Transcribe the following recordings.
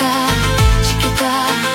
чикита, чикита.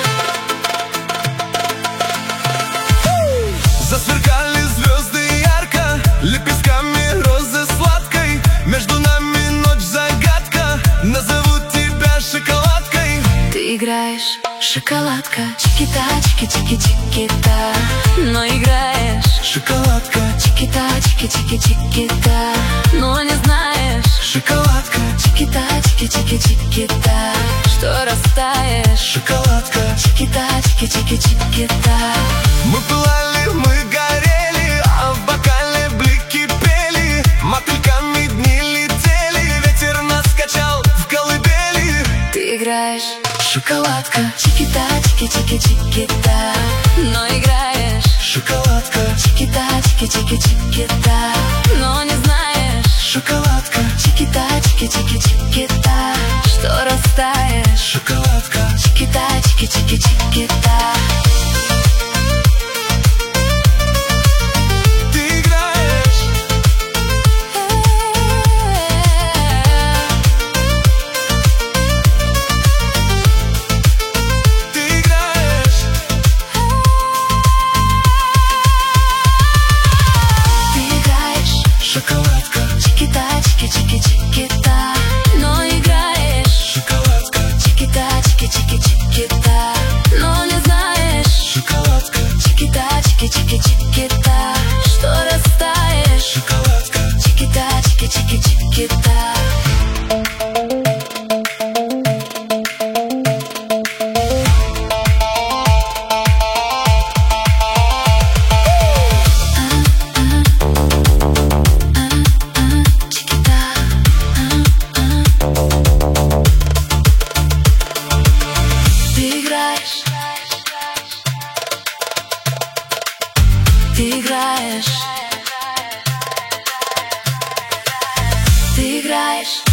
Засверкали звезды ярко, лепестками розы сладкой. Между нами ночь загадка, назову тебя шоколадкой. Ты играешь, шоколадка, чикита, чики-чики-чикита. Но играешь, Шоколадка, чикита, чики-чики-чикита. Но не знаешь, шоколадка, чикита, чики-чики-чикита, что растаешь. шоколадка. Чикита, чики-чики-чикита. Мы пылали, мы горели, а в бокале блики пели. Мотыльками дни летели, ветер нас качал в колыбели. Ты играешь, шоколадка, чикита, чики-чики-чикита. Но играешь, Шоколадка, чикита, чики-чики-чикита. Но не знаешь, шоколадка, чикита, чики-чики-чикита, что растаешь. шоколадка. Чикита, чики-чики-чикита. Ты играешь, ты играешь. Ты играешь, Шоколадка, чикита, чики-чики-чикита. Но играешь, шоколадка, чикита, чики-чики-чикита. Но не знаешь, шоколадка, чикита, чики-чики-чикита, что растаешь. шоколадка. Чикита, чики-чики-чикита. Ты играешь, ты играешь, ты играешь,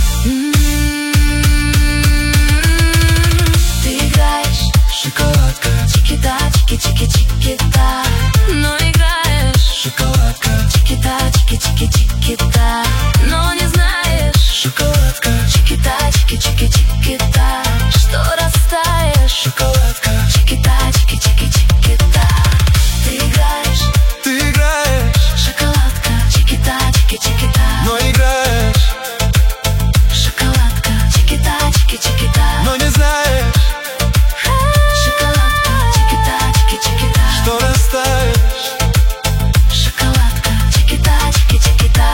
ты играешь, Шоколадка, чикита, чики-чики-чикита. Но играешь, шоколадка, чикита, чики-чики-чикита. Но не знаешь, шоколадка, чикита, чики-чики-чикита, что растаешь. шоколадка. Чикита, чики-чики-чикита. Ты играешь, Ты играешь, шоколадка, чикита, чики-чикита. но играешь, Шоколадка, чикита, чики-чикита. но не знаешь, Шоколадка, чикита, чики-чикита. что растаешь. Шоколадка, чикита, чики-чикита.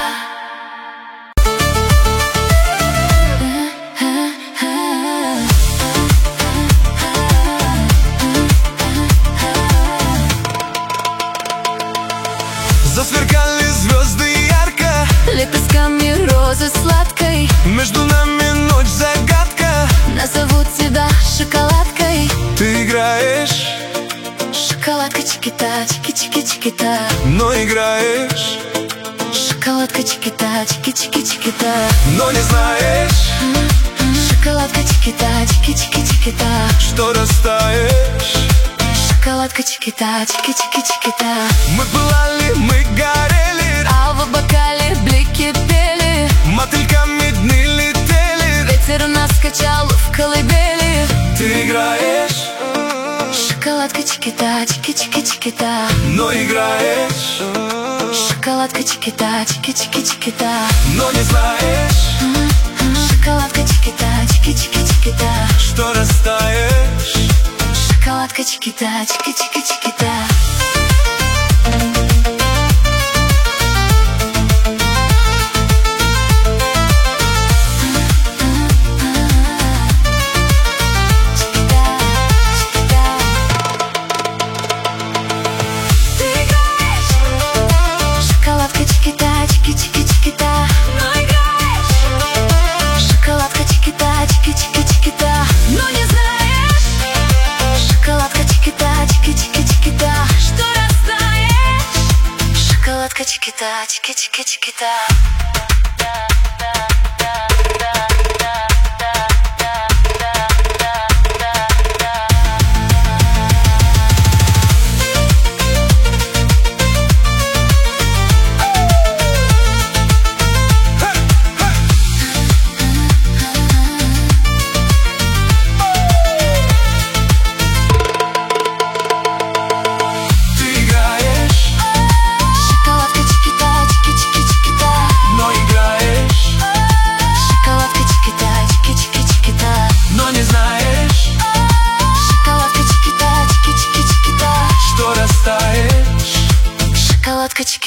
Засверкали звезды ярко, Лепестками розы сладкой. между нами ночь загадка. Назовут тебя шоколадкой. Ты играешь, Шоколадка, чикита, чики-чики-чикита. но играешь, Шоколадка, чикита, чики-чики-чикита. но не знаешь, Шоколадка, чикита, чики-чики-чикита. что растаешь. Шоколадка, чикита, чики-чики-чикита. Мы пылали, мы горели, А в бокале блики пели. мотыльками дни летели. Ветер нас качал в колыбели. Ты играешь, Шоколадка, чикита, чики-чики-чикита. но играешь, Шоколадка, чикита, чики-чики-чикита. но не знаешь, Шоколадка, чикита, чики-чики-чикита. что растаешь. Шоколадка, чикита, чики-чики-чикита. Ты играешь, шоколадка, чикита, чики-чики-чикита. Но играешь, шоколадка, чикита, чики-чики-чикита. Но не знаешь, шоколадка, чикита, чики-чики-чикита, что растаешь. Шоколадка, чикита, чики-чики-чикита.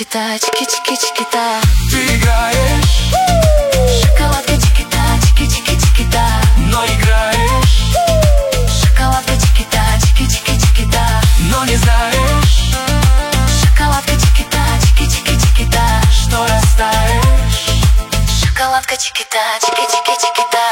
чики-та, чики-чики-чики-та. Ты играешь, Шоколадка чики-та, чики-чики-чики-та. но играешь, Шоколадка чики-та, чики-чики-чики-та. но не знаешь, Шоколадка чики-та, чики-чики-чики-та. что растаешь. Шоколадка чики-та, чики-чики-чики-та.